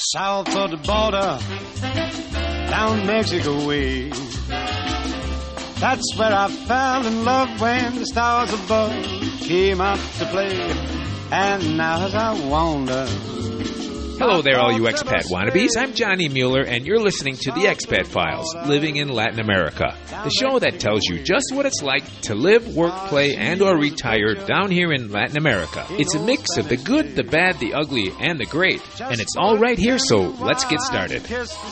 south of the border, down Mexico way. That's where I fell in love when the stars above came out to play. And now as I wander... Hello there, all you expat wannabes. I'm Johnny Mueller, and you're listening to The Expat Files, Living in Latin America, the show that tells you just what it's like to live, work, play, and or retire down here in Latin America. It's a mix of the good, the bad, the ugly, and the great, and it's all right here, so let's get started.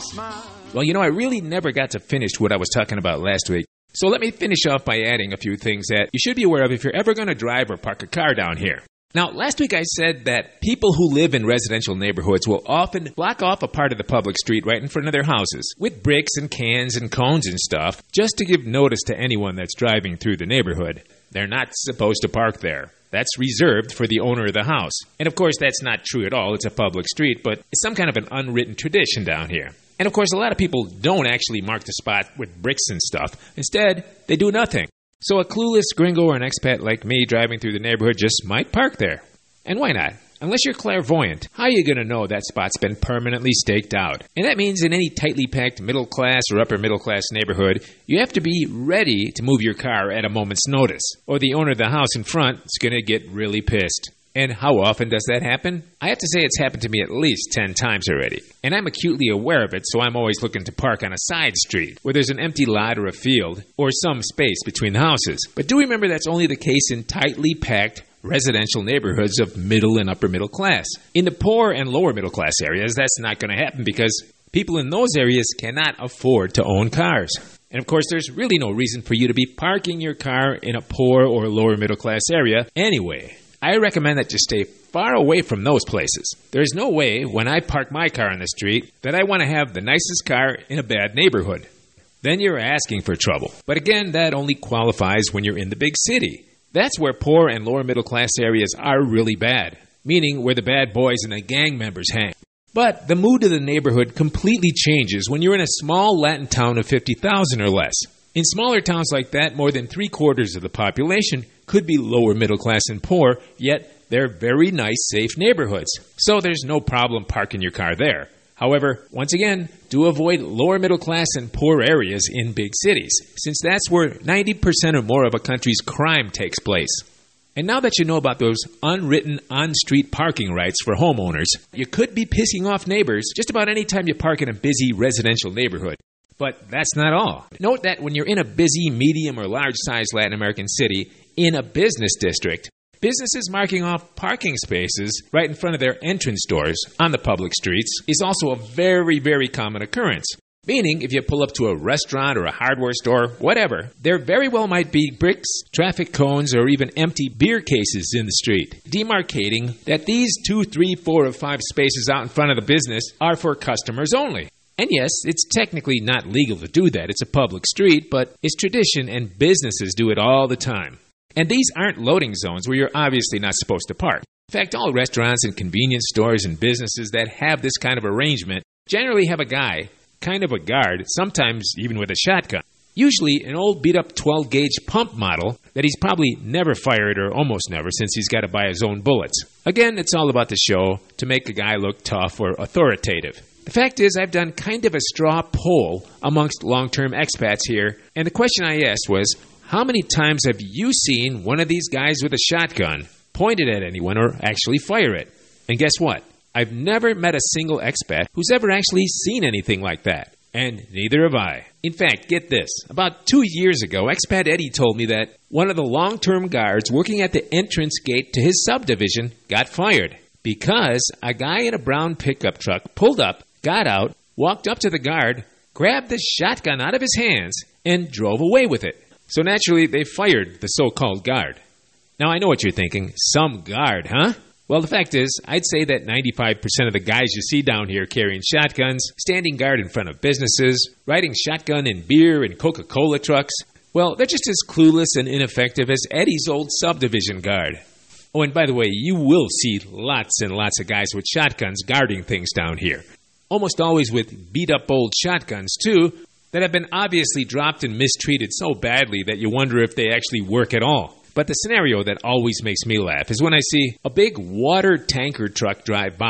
Well, I really never got to finish what I was talking about last week, so let me finish off by adding a few things that you should be aware of if you're ever going to drive or park a car down here. Now, last week I said that people who live in residential neighborhoods will often block off a part of the public street right in front of their houses with bricks and cans and cones and stuff just to give notice to anyone that's driving through the neighborhood. They're not supposed to park there. That's reserved for the owner of the house. And of course, that's not true at all. It's a public street, but it's some kind of an unwritten tradition down here. And of course, a lot of people don't actually mark the spot with bricks and stuff. Instead, they do nothing. So a clueless gringo or an expat like me driving through the neighborhood just might park there. And why not? Unless you're clairvoyant, how are you going to know that spot's been permanently staked out? And that means in any tightly packed middle class or upper middle class neighborhood, you have to be ready to move your car at a moment's notice, or the owner of the house in front is going to get really pissed. And how often does that happen? I have to say it's happened to me at least 10 times already. And I'm acutely aware of it, so I'm always looking to park on a side street where there's an empty lot or a field or some space between the houses. But do remember that's only the case in tightly packed residential neighborhoods of middle and upper middle class. In the poor and lower middle class areas, that's not going to happen because people in those areas cannot afford to own cars. And of course, there's really no reason for you to be parking your car in a poor or lower middle class area anyway. I recommend that you stay far away from those places. There's no way, when I park my car on the street, that I want to have the nicest car in a bad neighborhood. Then you're asking for trouble. But again, that only qualifies when you're in the big city. That's where poor and lower middle class areas are really bad, meaning where the bad boys and the gang members hang. But the mood of the neighborhood completely changes when you're in a small Latin town of 50,000 or less. In smaller towns like that, more than 3/4 of the population could be lower middle class and poor, yet they're very nice, safe neighborhoods. So there's no problem parking your car there. However, once again, do avoid lower middle class and poor areas in big cities, since that's where 90% or more of a country's crime takes place. And now that you know about those unwritten on-street parking rights for homeowners, you could be pissing off neighbors just about any time you park in a busy residential neighborhood. But that's not all. Note that when you're in a busy, medium, or large-sized Latin American city in a business district, businesses marking off parking spaces right in front of their entrance doors on the public streets is also a very, very common occurrence. Meaning, if you pull up to a restaurant or a hardware store, whatever, there very well might be bricks, traffic cones, or even empty beer cases in the street, demarcating that these 2, 3, 4, or 5 spaces out in front of the business are for customers only. And yes, it's technically not legal to do that. It's a public street, but it's tradition and businesses do it all the time. And these aren't loading zones where you're obviously not supposed to park. In fact, all restaurants and convenience stores and businesses that have this kind of arrangement generally have a guy, kind of a guard, sometimes even with a shotgun. Usually an old beat-up 12-gauge pump model that he's probably never fired or almost never since he's got to buy his own bullets. Again, it's all about the show to make a guy look tough or authoritative. The fact is, I've done kind of a straw poll amongst long-term expats here, and the question I asked was, how many times have you seen one of these guys with a shotgun pointed at anyone or actually fire it? And guess what? I've never met a single expat who's ever actually seen anything like that. And neither have I. In fact, get this. About 2 years ago, expat Eddie told me that one of the long-term guards working at the entrance gate to his subdivision got fired because a guy in a brown pickup truck pulled up, got out, walked up to the guard, grabbed the shotgun out of his hands, and drove away with it. So naturally, they fired the so-called guard. Now, I know what you're thinking. Some guard, huh? Well, the fact is, I'd say that 95% of the guys you see down here carrying shotguns, standing guard in front of businesses, riding shotgun in beer and Coca-Cola trucks, well, they're just as clueless and ineffective as Eddie's old subdivision guard. Oh, and by the way, you will see lots and lots of guys with shotguns guarding things down here. Almost always with beat-up old shotguns, too, that have been obviously dropped and mistreated so badly that you wonder if they actually work at all. But the scenario that always makes me laugh is when I see a big water tanker truck drive by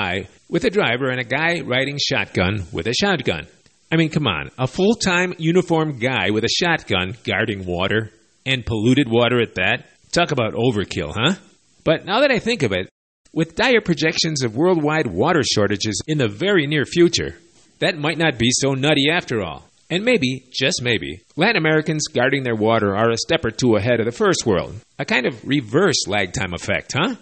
with a driver and a guy riding shotgun with a shotgun. I mean, come on, a full-time uniformed guy with a shotgun guarding water, and polluted water at that? Talk about overkill, huh? But now that I think of it, with dire projections of worldwide water shortages in the very near future, that might not be so nutty after all. And maybe, just maybe, Latin Americans guarding their water are a step or two ahead of the first world. A kind of reverse lag time effect, huh?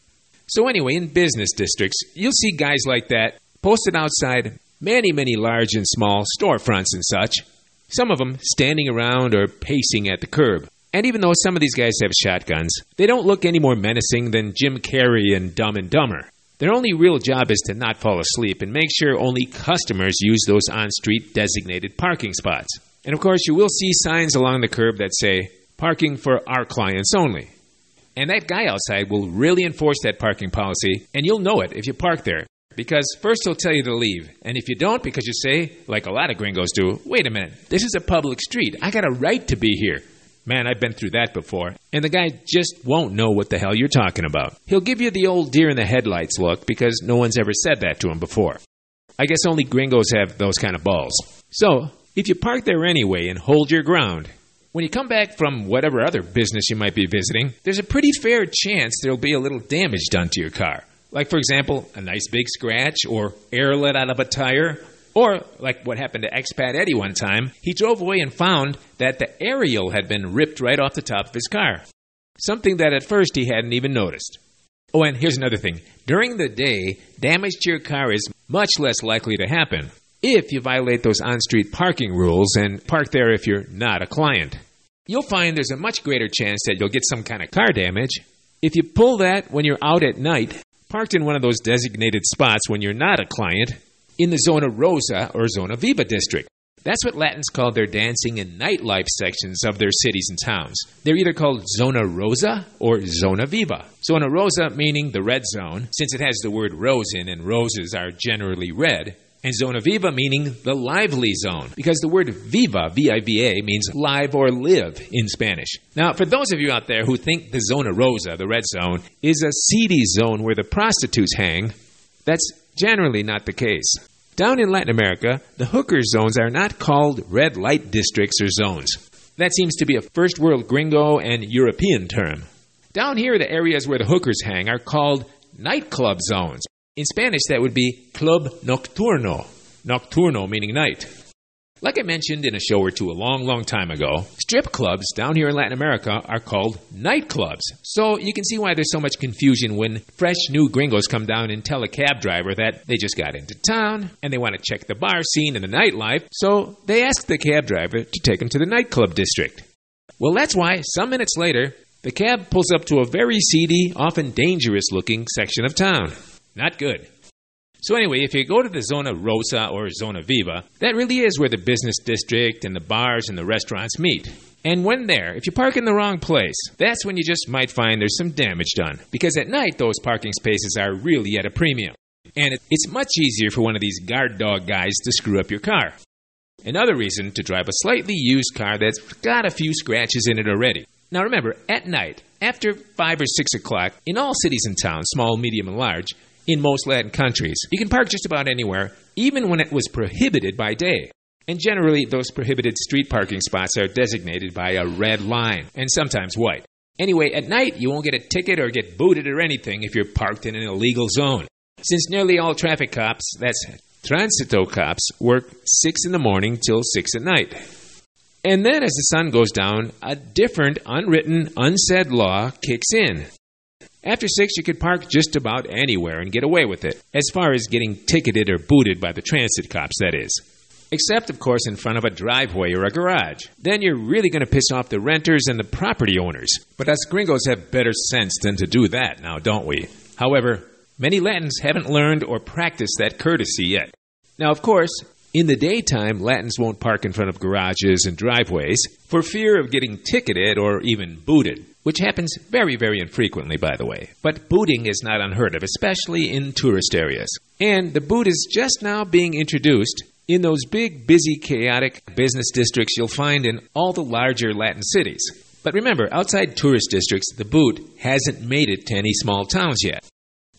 So anyway, in business districts, you'll see guys like that posted outside many, many large and small storefronts and such. Some of them standing around or pacing at the curb. And even though some of these guys have shotguns, they don't look any more menacing than Jim Carrey in Dumb and Dumber. Their only real job is to not fall asleep and make sure only customers use those on-street designated parking spots. And of course, you will see signs along the curb that say, "Parking for our clients only." And that guy outside will really enforce that parking policy, and you'll know it if you park there. Because first he'll tell you to leave, and if you don't, because you say, like a lot of gringos do, "Wait a minute, this is a public street. I got a right to be here." Man, I've been through that before. And the guy just won't know what the hell you're talking about. He'll give you the old deer in the headlights look because no one's ever said that to him before. I guess only gringos have those kind of balls. So, if you park there anyway and hold your ground, when you come back from whatever other business you might be visiting, there's a pretty fair chance there'll be a little damage done to your car. Like, for example, a nice big scratch or air let out of a tire. Or, like what happened to Expat Eddie one time, he drove away and found that the aerial had been ripped right off the top of his car. Something that at first he hadn't even noticed. Oh, and here's another thing. During the day, damage to your car is much less likely to happen if you violate those on-street parking rules and park there if you're not a client. You'll find there's a much greater chance that you'll get some kind of car damage if you pull that when you're out at night, parked in one of those designated spots when you're not a client, in the Zona Rosa or Zona Viva district. That's what Latins call their dancing and nightlife sections of their cities and towns. They're either called Zona Rosa or Zona Viva. Zona Rosa meaning the red zone, since it has the word rose in and roses are generally red, and Zona Viva meaning the lively zone, because the word viva, V-I-V-A, means live or live in Spanish. Now, for those of you out there who think the Zona Rosa, the red zone, is a seedy zone where the prostitutes hang, that's generally not the case. Down in Latin America, the hooker zones are not called red light districts or zones. That seems to be a first world gringo and European term. Down here, the areas where the hookers hang are called nightclub zones. In Spanish, that would be club nocturno. Nocturno meaning night. Like I mentioned in a show or two a long time ago, strip clubs down here in Latin America are called nightclubs. So you can see why there's so much confusion when fresh new gringos come down and tell a cab driver that they just got into town and they want to check the bar scene and the nightlife, so they ask the cab driver to take them to the nightclub district. Well, that's why, some minutes later, the cab pulls up to a very seedy, often dangerous-looking section of town. Not good. So anyway, if you go to the Zona Rosa or Zona Viva, that really is where the business district and the bars and the restaurants meet. And when there, if you park in the wrong place, that's when you just might find there's some damage done. Because at night, those parking spaces are really at a premium. And it's much easier for one of these guard dog guys to screw up your car. Another reason to drive a slightly used car that's got a few scratches in it already. Now remember, at night, after 5 or 6 o'clock, in all cities and towns, small, medium, and large, in most Latin countries, you can park just about anywhere, even when it was prohibited by day. And generally, those prohibited street parking spots are designated by a red line, and sometimes white. Anyway, at night, you won't get a ticket or get booted or anything if you're parked in an illegal zone. Since nearly all traffic cops, that's transito cops, work 6 in the morning till 6 at night. And then as the sun goes down, a different, unwritten, unsaid law kicks in. After 6, you could park just about anywhere and get away with it, as far as getting ticketed or booted by the transit cops, that is. Except, of course, in front of a driveway or a garage. Then you're really going to piss off the renters and the property owners. But us gringos have better sense than to do that now, don't we? However, many Latins haven't learned or practiced that courtesy yet. Now, of course, in the daytime, Latins won't park in front of garages and driveways for fear of getting ticketed or even booted. Which happens very, very infrequently, by the way. But booting is not unheard of, especially in tourist areas. And the boot is just now being introduced in those big, busy, chaotic business districts you'll find in all the larger Latin cities. But remember, outside tourist districts, the boot hasn't made it to any small towns yet.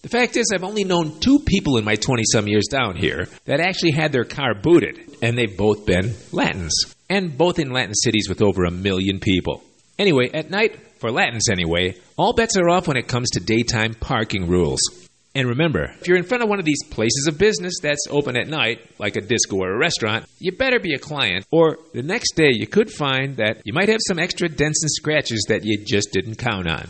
The fact is, I've only known 2 people in my 20-some years down here that actually had their car booted, and they've both been Latins, and both in Latin cities with over 1 million people. Anyway, at night, for Latins anyway, all bets are off when it comes to daytime parking rules. And remember, if you're in front of one of these places of business that's open at night, like a disco or a restaurant, you better be a client, or the next day you could find that you might have some extra dents and scratches that you just didn't count on.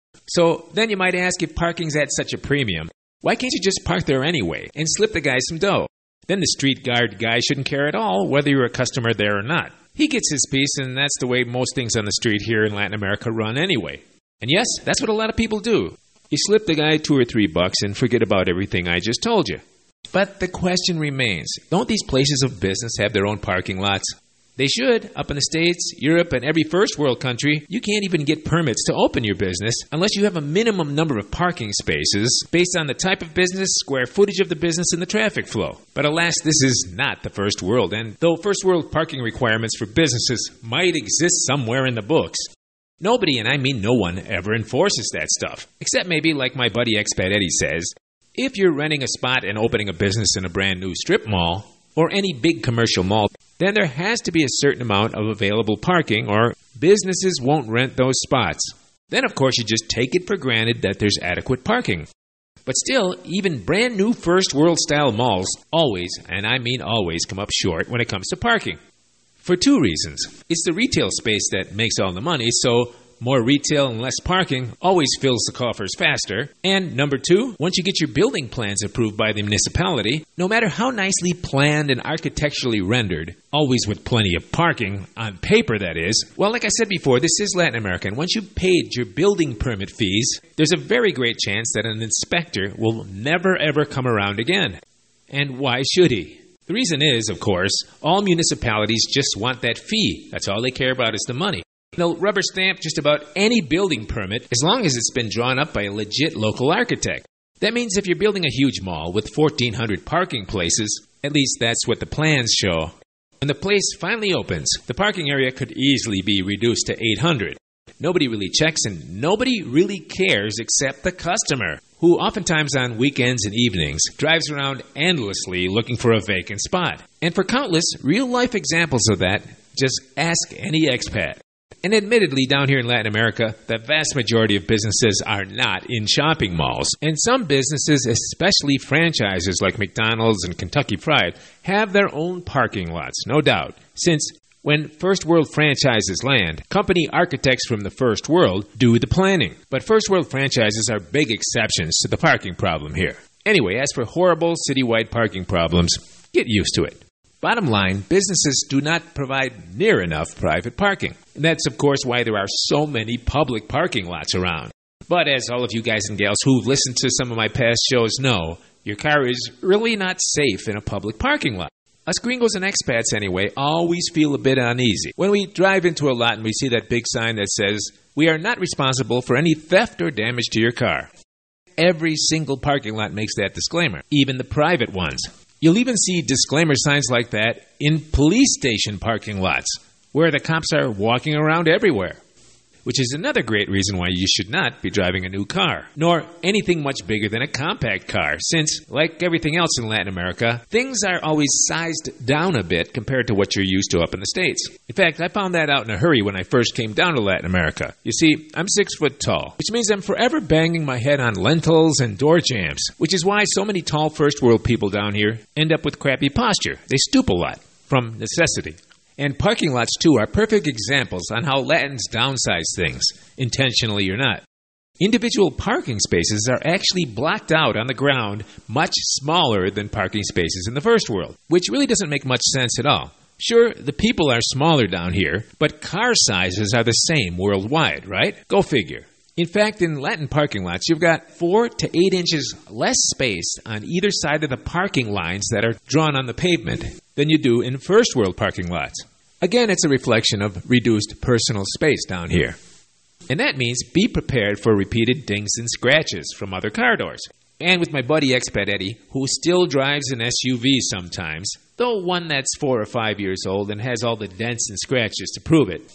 So then you might ask, if parking's at such a premium, why can't you just park there anyway and slip the guy some dough? Then the street guard guy shouldn't care at all whether you're a customer there or not. He gets his piece, and that's the way most things on the street here in Latin America run anyway. And yes, that's what a lot of people do. You slip the guy $2 or $3 and forget about everything I just told you. But the question remains, don't these places of business have their own parking lots? They should. Up in the States, Europe, and every first world country, you can't even get permits to open your business unless you have a minimum number of parking spaces based on the type of business, square footage of the business, and the traffic flow. But alas, this is not the first world, and though first world parking requirements for businesses might exist somewhere in the books, nobody, and I mean no one, ever enforces that stuff. Except maybe, like my buddy Expat Eddie says, if you're renting a spot and opening a business in a brand new strip mall, or any big commercial mall, then there has to be a certain amount of available parking, or businesses won't rent those spots. Then, of course, you just take it for granted that there's adequate parking. But still, even brand new first world style malls always, and I mean always, come up short when it comes to parking. For 2 reasons. It's the retail space that makes all the money, so more retail and less parking always fills the coffers faster. And number 2, once you get your building plans approved by the municipality, no matter how nicely planned and architecturally rendered, always with plenty of parking, on paper that is, well, like I said before, this is Latin America, and once you've paid your building permit fees, there's a very great chance that an inspector will never ever come around again. And why should he? The reason is, of course, all municipalities just want that fee. That's all they care about is the money. They'll rubber stamp just about any building permit as long as it's been drawn up by a legit local architect. That means if you're building a huge mall with 1,400 parking places, at least that's what the plans show, when the place finally opens, the parking area could easily be reduced to 800. Nobody really checks and nobody really cares except the customer, who oftentimes on weekends and evenings drives around endlessly looking for a vacant spot. And for countless real-life examples of that, just ask any expat. And admittedly, down here in Latin America, the vast majority of businesses are not in shopping malls. And some businesses, especially franchises like McDonald's and Kentucky Fried, have their own parking lots, no doubt. Since when first world franchises land, company architects from the first world do the planning. But first world franchises are big exceptions to the parking problem here. Anyway, as for horrible citywide parking problems, get used to it. Bottom line, businesses do not provide near enough private parking. And that's, of course, why there are so many public parking lots around. But as all of you guys and gals who've listened to some of my past shows know, your car is really not safe in a public parking lot. Us gringos and expats, anyway, always feel a bit uneasy when we drive into a lot and we see that big sign that says, "We are not responsible for any theft or damage to your car." Every single parking lot makes that disclaimer, even the private ones. You'll even see disclaimer signs like that in police station parking lots, where the cops are walking around everywhere. Which is another great reason why you should not be driving a new car, nor anything much bigger than a compact car, since, like everything else in Latin America, things are always sized down a bit compared to what you're used to up in the States. In fact, I found that out in a hurry when I first came down to Latin America. You see, I'm 6 foot tall, which means I'm forever banging my head on lintels and door jambs, which is why so many tall first world people down here end up with crappy posture. They stoop a lot, from necessity. And parking lots, too, are perfect examples on how Latins downsize things, intentionally or not. Individual parking spaces are actually blocked out on the ground much smaller than parking spaces in the first world, which really doesn't make much sense at all. Sure, the people are smaller down here, but car sizes are the same worldwide, right? Go figure. In fact, in Latin parking lots, you've got 4 to 8 inches less space on either side of the parking lines that are drawn on the pavement than you do in first world parking lots. Again, it's a reflection of reduced personal space down here. And that means be prepared for repeated dings and scratches from other car doors. And with my buddy Expat Eddie, who still drives an SUV sometimes, though one that's 4 or 5 years old and has all the dents and scratches to prove it,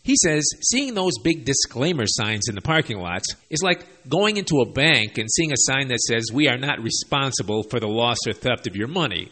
He says seeing those big disclaimer signs in the parking lots is like going into a bank and seeing a sign that says, "We are not responsible for the loss or theft of your money."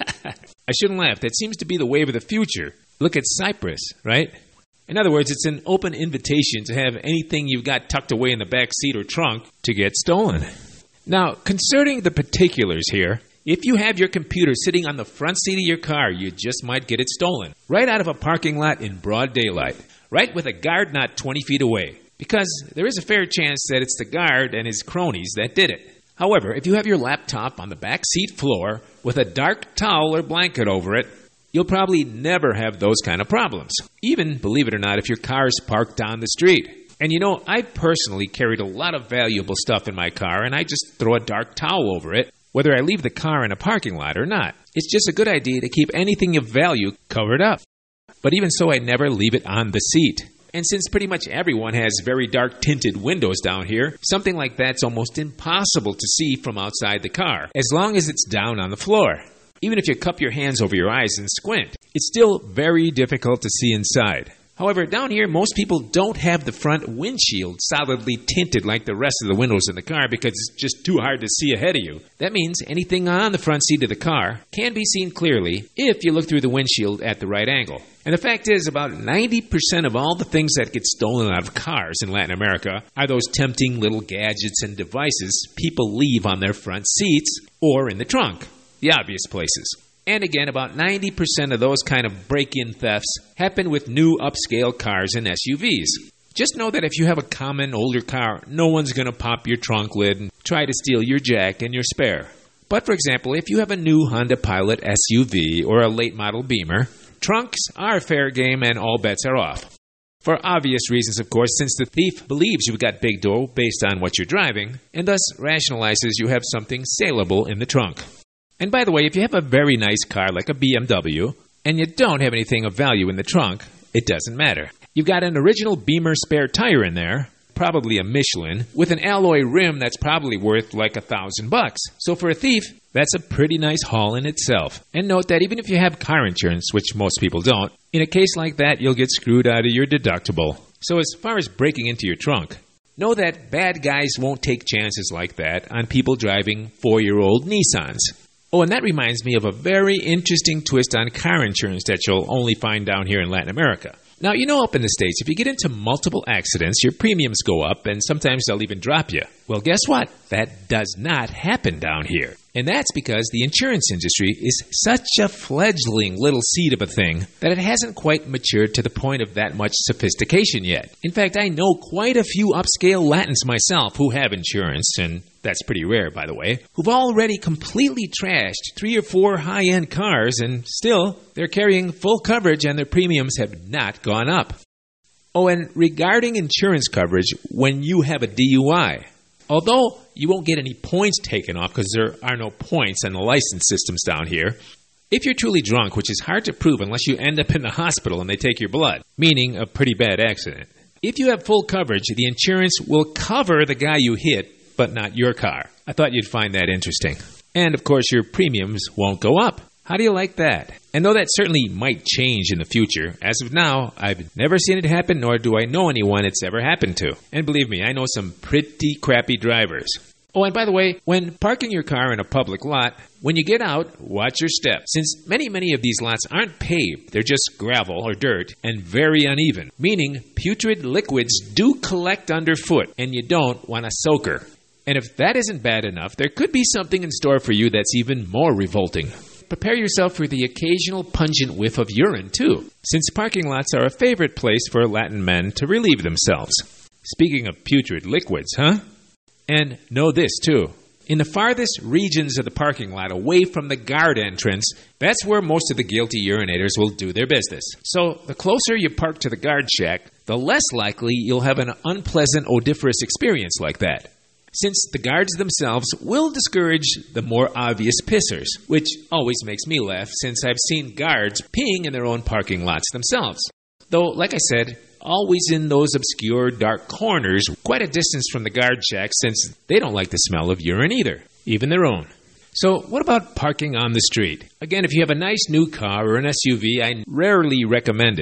I shouldn't laugh. That seems to be the wave of the future. Look at Cyprus, right? In other words, it's an open invitation to have anything you've got tucked away in the back seat or trunk to get stolen. Now, concerning the particulars here, if you have your computer sitting on the front seat of your car, you just might get it stolen. Right out of a parking lot in broad daylight. Right with a guard not 20 feet away. Because there is a fair chance that it's the guard and his cronies that did it. However, if you have your laptop on the back seat floor with a dark towel or blanket over it, you'll probably never have those kind of problems. Even, believe it or not, if your car is parked down the street. And you know, I personally carried a lot of valuable stuff in my car, and I just throw a dark towel over it, whether I leave the car in a parking lot or not. It's just a good idea to keep anything of value covered up. But even so, I never leave it on the seat. And since pretty much everyone has very dark tinted windows down here, something like that's almost impossible to see from outside the car, as long as it's down on the floor. Even if you cup your hands over your eyes and squint, it's still very difficult to see inside. However, down here, most people don't have the front windshield solidly tinted like the rest of the windows in the car because it's just too hard to see ahead of you. That means anything on the front seat of the car can be seen clearly if you look through the windshield at the right angle. And the fact is, about 90% of all the things that get stolen out of cars in Latin America are those tempting little gadgets and devices people leave on their front seats or in the trunk, the obvious places. And again, about 90% of those kind of break-in thefts happen with new upscale cars and SUVs. Just know that if you have a common older car, no one's going to pop your trunk lid and try to steal your jack and your spare. But for example, if you have a new Honda Pilot SUV or a late model Beamer, trunks are fair game and all bets are off. For obvious reasons, of course, since the thief believes you've got big dough based on what you're driving, and thus rationalizes you have something saleable in the trunk. And by the way, if you have a very nice car like a BMW, and you don't have anything of value in the trunk, it doesn't matter. You've got an original Beamer spare tire in there, probably a Michelin, with an alloy rim that's probably worth like $1,000. So for a thief, that's a pretty nice haul in itself. And note that even if you have car insurance, which most people don't, in a case like that, you'll get screwed out of your deductible. So as far as breaking into your trunk, know that bad guys won't take chances like that on people driving 4-year-old Nissans. Oh, and that reminds me of a very interesting twist on car insurance that you'll only find down here in Latin America. Now, you know up in the States, if you get into multiple accidents, your premiums go up, and sometimes they'll even drop you. Well, guess what? That does not happen down here. And that's because the insurance industry is such a fledgling little seed of a thing that it hasn't quite matured to the point of that much sophistication yet. In fact, I know quite a few upscale Latins myself who have insurance, and that's pretty rare, by the way, who've already completely trashed 3 or 4 high-end cars, and still, they're carrying full coverage and their premiums have not gone up. Oh, and regarding insurance coverage, when you have a DUI, although you won't get any points taken off because there are no points on the license systems down here, if you're truly drunk, which is hard to prove unless you end up in the hospital and they take your blood, meaning a pretty bad accident, if you have full coverage, the insurance will cover the guy you hit, but not your car. I thought you'd find that interesting. And of course, your premiums won't go up. How do you like that? And though that certainly might change in the future, as of now, I've never seen it happen, nor do I know anyone it's ever happened to. And believe me, I know some pretty crappy drivers. Oh, and by the way, when parking your car in a public lot, when you get out, watch your step. Since many of these lots aren't paved, they're just gravel or dirt, and very uneven, meaning putrid liquids do collect underfoot, and you don't want a soaker. And if that isn't bad enough, there could be something in store for you that's even more revolting. Prepare yourself for the occasional pungent whiff of urine, too, since parking lots are a favorite place for Latin men to relieve themselves. Speaking of putrid liquids, huh? And know this, too. In the farthest regions of the parking lot, away from the guard entrance, that's where most of the guilty urinators will do their business. So the closer you park to the guard shack, the less likely you'll have an unpleasant, odoriferous experience like that, since the guards themselves will discourage the more obvious pissers, which always makes me laugh since I've seen guards peeing in their own parking lots themselves. Though, like I said, always in those obscure dark corners, quite a distance from the guard shack since they don't like the smell of urine either, even their own. So what about parking on the street? Again, if you have a nice new car or an SUV, I rarely recommend it.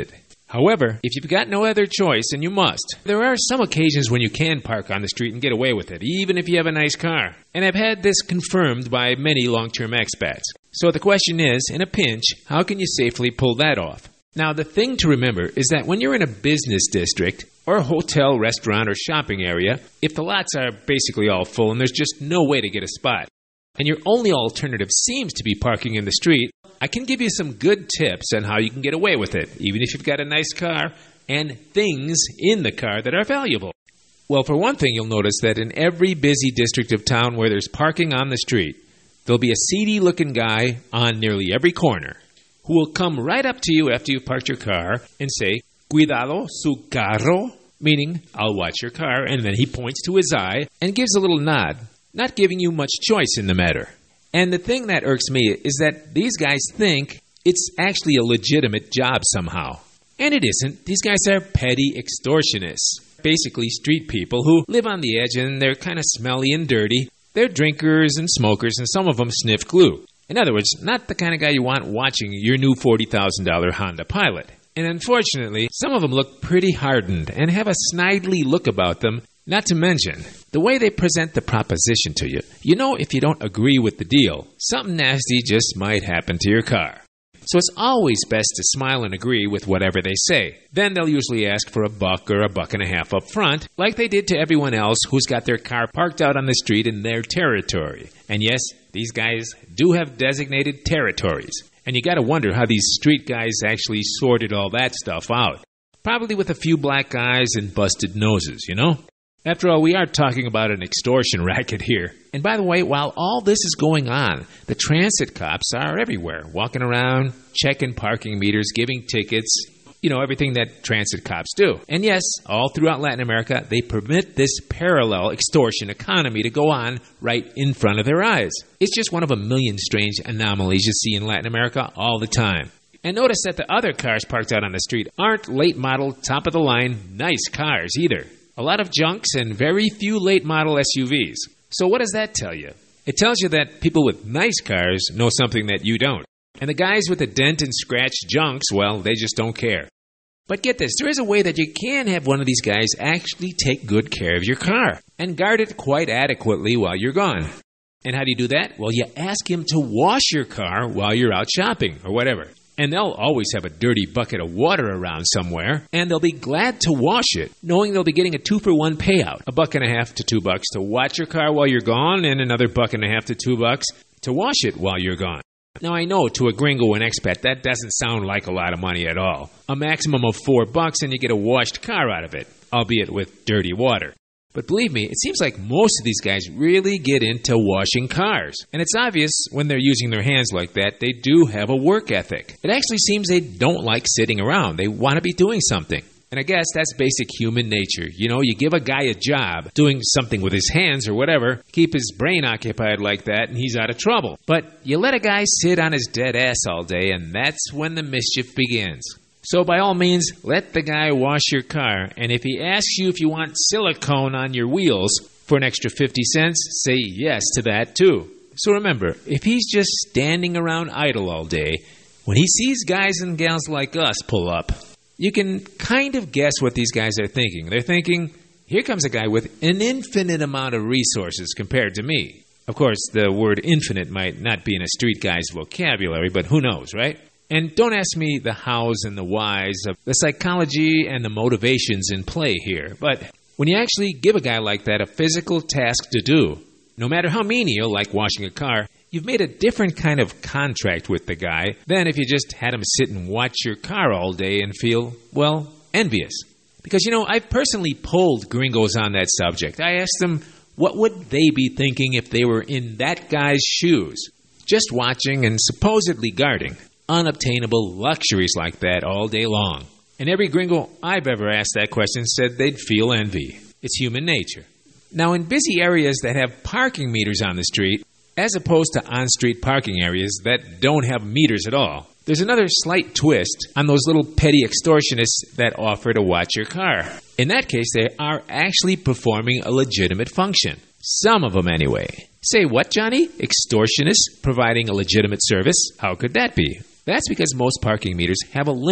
However, if you've got no other choice, and you must, there are some occasions when you can park on the street and get away with it, even if you have a nice car. And I've had this confirmed by many long-term expats. So the question is, in a pinch, how can you safely pull that off? Now, the thing to remember is that when you're in a business district, or a hotel, restaurant, or shopping area, if the lots are basically all full and there's just no way to get a spot, and your only alternative seems to be parking in the street, I can give you some good tips on how you can get away with it, even if you've got a nice car and things in the car that are valuable. Well, for one thing, you'll notice that in every busy district of town where there's parking on the street, there'll be a seedy-looking guy on nearly every corner who will come right up to you after you've parked your car and say, "Cuidado su carro," meaning, "I'll watch your car," and then he points to his eye and gives a little nod, not giving you much choice in the matter. And the thing that irks me is that these guys think it's actually a legitimate job somehow. And it isn't. These guys are petty extortionists. Basically street people who live on the edge and they're kind of smelly and dirty. They're drinkers and smokers, and some of them sniff glue. In other words, not the kind of guy you want watching your new $40,000 Honda Pilot. And unfortunately, some of them look pretty hardened and have a snidely look about them. Not to mention, the way they present the proposition to you. You know, if you don't agree with the deal, something nasty just might happen to your car. So it's always best to smile and agree with whatever they say. Then they'll usually ask for $1 or $1.50 up front, like they did to everyone else who's got their car parked out on the street in their territory. And yes, these guys do have designated territories. And you gotta wonder how these street guys actually sorted all that stuff out. Probably with a few black eyes and busted noses, you know? After all, we are talking about an extortion racket here. And by the way, while all this is going on, the transit cops are everywhere, walking around, checking parking meters, giving tickets, everything that transit cops do. And yes, all throughout Latin America, they permit this parallel extortion economy to go on right in front of their eyes. It's just one of a million strange anomalies you see in Latin America all the time. And notice that the other cars parked out on the street aren't late model, top of the line, nice cars either. A lot of junks and very few late model SUVs. So what does that tell you? It tells you that people with nice cars know something that you don't. And the guys with the dent and scratch junks, well, they just don't care. But get this, there is a way that you can have one of these guys actually take good care of your car and guard it quite adequately while you're gone. And how do you do that? Well, you ask him to wash your car while you're out shopping or whatever. And they'll always have a dirty bucket of water around somewhere, and they'll be glad to wash it, knowing they'll be getting a 2-for-1 payout, $1.50 to $2 to watch your car while you're gone, and another $1.50 to $2 to wash it while you're gone. Now, I know to a gringo and expat, that doesn't sound like a lot of money at all. A maximum of $4 and you get a washed car out of it, albeit with dirty water. But believe me, it seems like most of these guys really get into washing cars. And it's obvious when they're using their hands like that, they do have a work ethic. It actually seems they don't like sitting around. They want to be doing something. And I guess that's basic human nature. You give a guy a job, doing something with his hands or whatever, keep his brain occupied like that, and he's out of trouble. But you let a guy sit on his dead ass all day, and that's when the mischief begins. So by all means, let the guy wash your car, and if he asks you if you want silicone on your wheels for an extra 50 cents, say yes to that too. So remember, if he's just standing around idle all day, when he sees guys and gals like us pull up, you can kind of guess what these guys are thinking. They're thinking, here comes a guy with an infinite amount of resources compared to me. Of course, the word infinite might not be in a street guy's vocabulary, but who knows, right? And don't ask me the hows and the whys of the psychology and the motivations in play here. But when you actually give a guy like that a physical task to do, no matter how menial, like washing a car, you've made a different kind of contract with the guy than if you just had him sit and watch your car all day and feel, well, envious. Because, I've personally polled gringos on that subject. I asked them, what would they be thinking if they were in that guy's shoes, just watching and supposedly guarding unobtainable luxuries like that all day long? And every gringo I've ever asked that question said they'd feel envy. It's human nature. Now, in busy areas that have parking meters on the street, as opposed to on-street parking areas that don't have meters at all, there's another slight twist on those little petty extortionists that offer to watch your car. In that case, they are actually performing a legitimate function. Some of them anyway. Say what, Johnny? Extortionists providing a legitimate service? How could that be? That's because most parking meters have a limit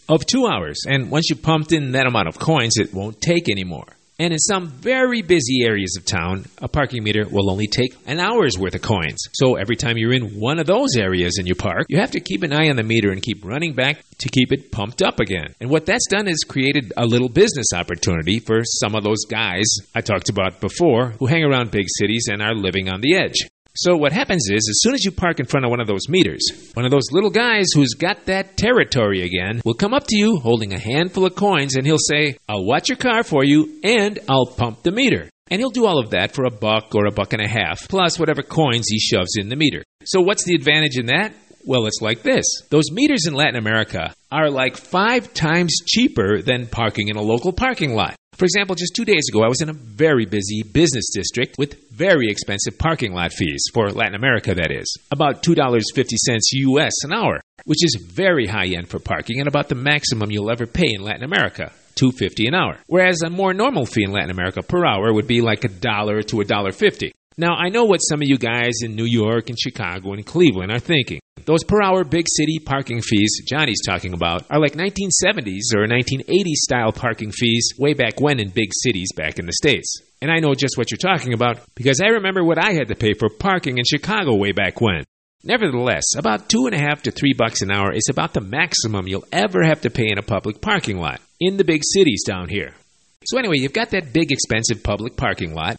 of 2 hours. And once you've pumped in that amount of coins, it won't take anymore. And in some very busy areas of town, a parking meter will only take an hour's worth of coins. So every time you're in one of those areas and you park, you have to keep an eye on the meter and keep running back to keep it pumped up again. And what that's done is created a little business opportunity for some of those guys I talked about before who hang around big cities and are living on the edge. So what happens is, as soon as you park in front of one of those meters, one of those little guys who's got that territory again will come up to you holding a handful of coins, and he'll say, "I'll watch your car for you, and I'll pump the meter." And he'll do all of that for $1 or $1.50, plus whatever coins he shoves in the meter. So what's the advantage in that? Well, it's like this. Those meters in Latin America are like 5 times cheaper than parking in a local parking lot. For example, just 2 days ago, I was in a very busy business district with very expensive parking lot fees, for Latin America, that is. About $2.50 US an hour, which is very high-end for parking and about the maximum you'll ever pay in Latin America, $2.50 an hour. Whereas a more normal fee in Latin America per hour would be like $1 to $1.50. Now, I know what some of you guys in New York and Chicago and Cleveland are thinking. Those per-hour big city parking fees Johnny's talking about are like 1970s or 1980s style parking fees way back when in big cities back in the States. And I know just what you're talking about because I remember what I had to pay for parking in Chicago way back when. Nevertheless, about $2.50 to $3 an hour is about the maximum you'll ever have to pay in a public parking lot in the big cities down here. So anyway, you've got that big expensive public parking lot,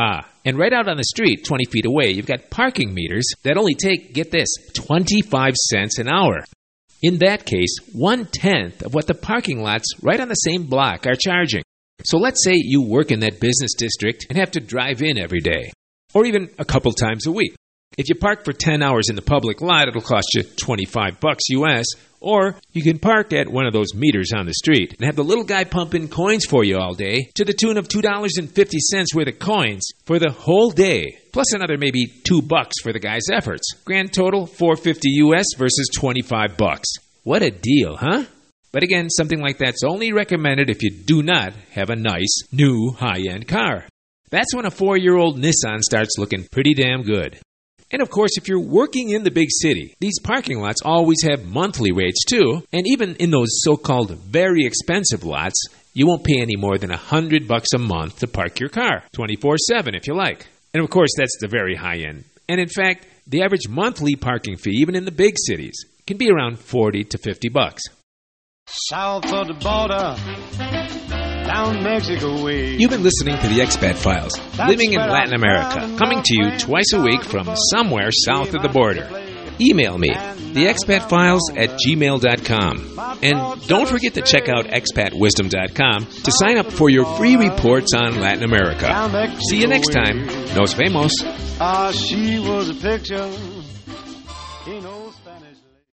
and right out on the street, 20 feet away, you've got parking meters that only take, get this, 25 cents an hour. In that case, 1/10 of what the parking lots right on the same block are charging. So let's say you work in that business district and have to drive in every day, or even a couple times a week. If you park for 10 hours in the public lot, it'll cost you $25 US, or you can park at one of those meters on the street and have the little guy pump in coins for you all day to the tune of $2.50 worth of coins for the whole day, plus another maybe $2 for the guy's efforts. Grand total, $4.50 US versus $25. What a deal, huh? But again, something like that's only recommended if you do not have a nice, new, high-end car. That's when a 4-year-old Nissan starts looking pretty damn good. And of course, if you're working in the big city, these parking lots always have monthly rates too. And even in those so-called very expensive lots, you won't pay any more than $100 a month to park your car, 24/7 if you like. And of course, that's the very high end. And in fact, the average monthly parking fee, even in the big cities, can be around $40 to $50. South of the border, down Mexico way. You've been listening to the Expat Files, living in Latin America, coming to you twice a week from somewhere south of the border. Email me, theexpatfiles@gmail.com. And don't forget to check out expatwisdom.com to sign up for your free reports on Latin America. See you next time. Nos vemos. She was a picture.